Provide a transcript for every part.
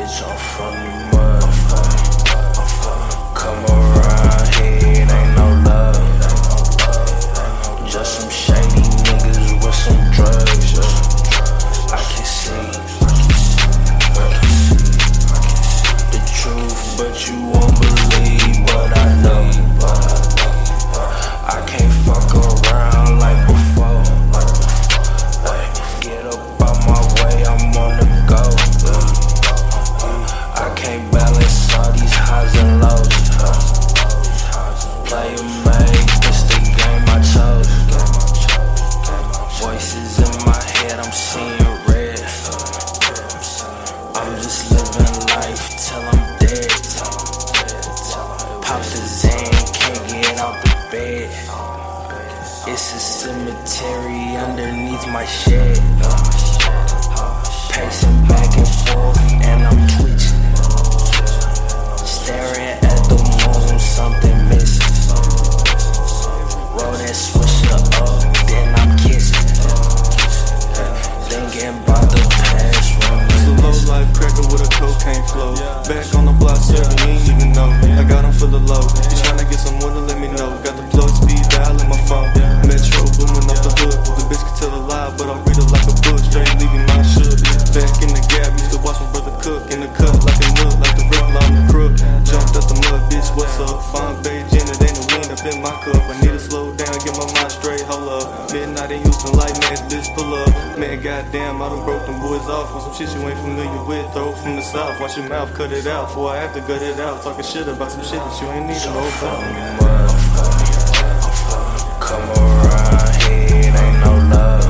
bitch, I'm from the mud. Come around here, it ain't no love. Just some shady niggas with some drugs. I can see the truth, but you won't believe what I know. I can't fuck around like before. Get up out my way, I'm on the go. I can't balance all these highs and lows. Play a made, this the game I chose. Voices in my head, I'm seeing red. I'm just living life till I'm dead. Pop the Zan, can't get out the bed. It's a cemetery underneath my shed. Pacing back and forth and I'm twitching. Staring at the moon, something missing. Roll that swisher up, then I'm kissing. Thinking about the past, It's a low life cracker with a cocaine flow. Back on the block serving, you ain't even know. I got him for the low. You tryna get someone to let me know. Got the plug speed dial in my phone. Metro booming off the hood. The bitch can tell a lie, but I'll read it like a book. Straight leaving my shook. Back in the gap, used to watch my brother cook. In the cut like a nut, like the rip on the crook. Jumped out the mud, bitch, what's up? Fine beige in it, ain't no wind up in my cup. I need to slow down, get my mind straight, hold up. Midnight in Houston, like max, bitch, pull up. Man, goddamn, I done broke them boys off with some shit you ain't familiar with. Throw it from the south, watch your mouth, cut it out. Before I have to gut it out, talking shit about some shit that you ain't need to know about. come around here, it ain't no love.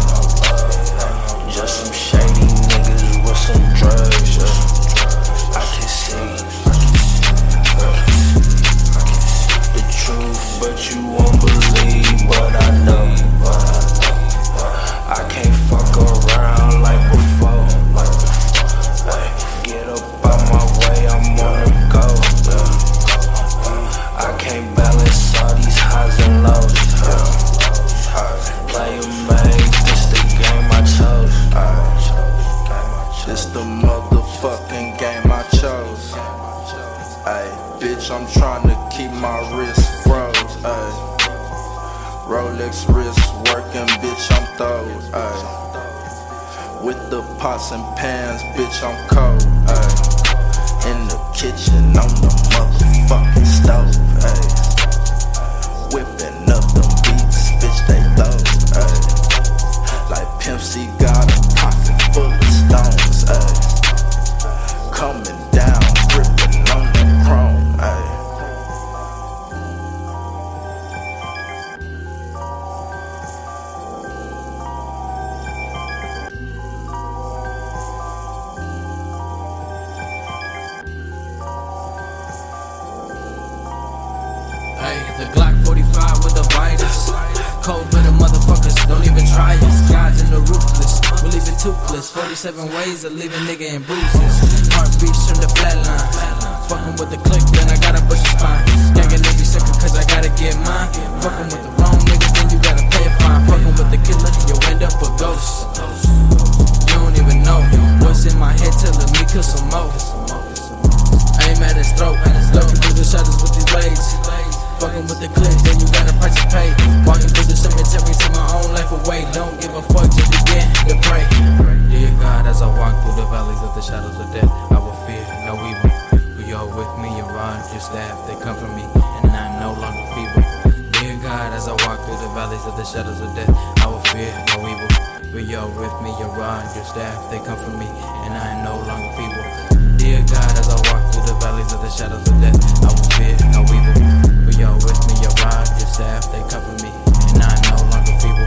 Just some shady niggas with some drugs. I can see the truth, but you won't believe what I know. I can't fuck around like before. Get up out my way, I'm on the go. I can't balance all these highs and lows. Play a made, this the game I chose. This the motherfucking game I chose. Ay, bitch, I'm tryna keep my wrist froze. Ay, Rolex wrist working, bitch, I'm throwed. Ay, with the pots and pans, bitch, I'm cold. Ay, in the kitchen, on the motherfucking stove. Ay, whipping up them beats, bitch, they low. Ay, like Pimp C got a pocket full of stones. Ay, coming down, gripping on the chrome. Ay. Hey, the Glock 45 with the virus. Cold blooded motherfuckers, don't even try us. Gods in the ruthless, we leave it toothless. 47 ways of leaving nigga in bruises. Heartbeats turn to flatline. Fucking with the click, then I gotta push your spine. Gagging every second cause I gotta get mine. Fucking with the wrong nigga, then you gotta pay a fine. Fucking with the killer, you end up a ghost. You don't even know what's in my head, telling me kill some more. Aim at his throat, looking through the shadows with these blades. Fucking with the click, then you got a price to pay. Walking through the cemetery, take my own life away. Don't give a fuck, just begin to pray. Dear God, as I walk through the valleys of the shadows of death, I will fear no evil. For you're with me, your rod, your staff, they comfort me, and I'm no longer feeble. Dear God, as I walk through the valleys of the shadows of death, I will fear no evil. For you're with me, your rod, your staff, they comfort me, and I am no longer feeble. Dear God, as I walk through the valleys of the shadows of death, I will fear no evil. For you're with me, your rod, your staff, they cover me, and I am no longer feeble.